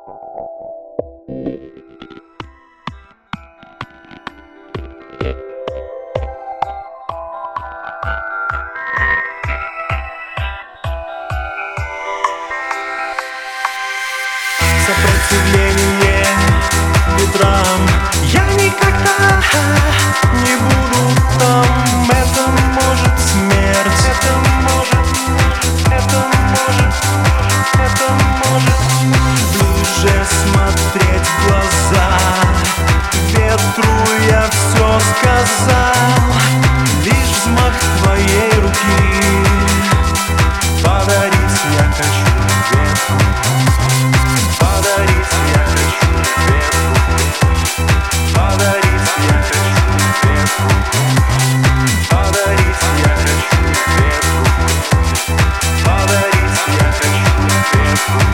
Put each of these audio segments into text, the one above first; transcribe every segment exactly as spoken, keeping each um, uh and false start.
Сопротивление ветрам, я никогда не буду там. Это может смерть, это может, это может, это может ближе смотреть в глаза. Ветру я все сказал, лишь взмах твоей руки подарить я хочу ветру. Подарить я хочу ветру. Подарить я хочу ветру. Подарить я хочу ветру. Подарить я хочу ветру.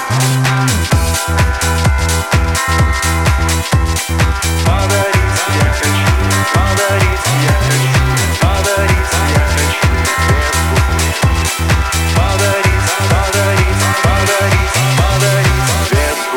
Подарить я хочу, подарить я хочу, подарить я хочу ветру. Подарить, подарить, подарить, подарить ветру.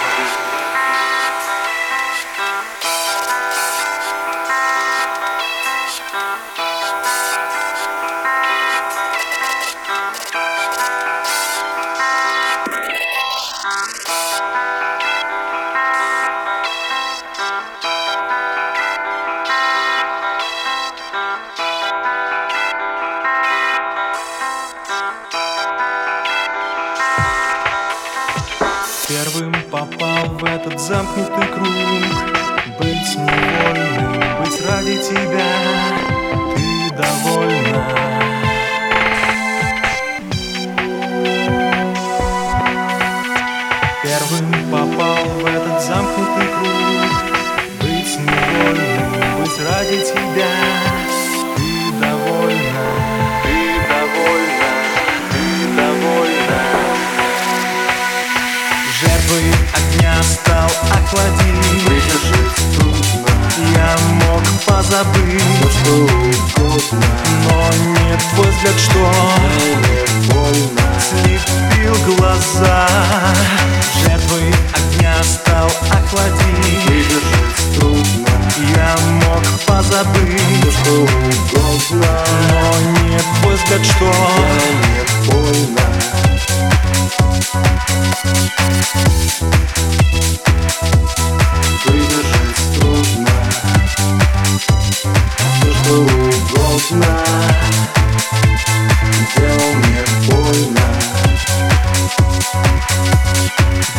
Первым попал в этот замкнутый круг. Быть невольным, быть ради тебя. Ты довольна. Первым попал в этот замкнутый круг. Быть невольным, быть ради тебя. Ты довольна, ты довольна, ты довольна. Жертвой огня стал охладить. Выдержать трудно. Я мог позабыть все, что угодно. Но не твой взгляд, что мне больно слепил глаза. Жертвой огня стал охладить. Выдержать трудно. Я мог позабыть все, что угодно. Но не твой взгляд, что мне больно. Выдержать трудно. Все, что угодно. Делал мне больно.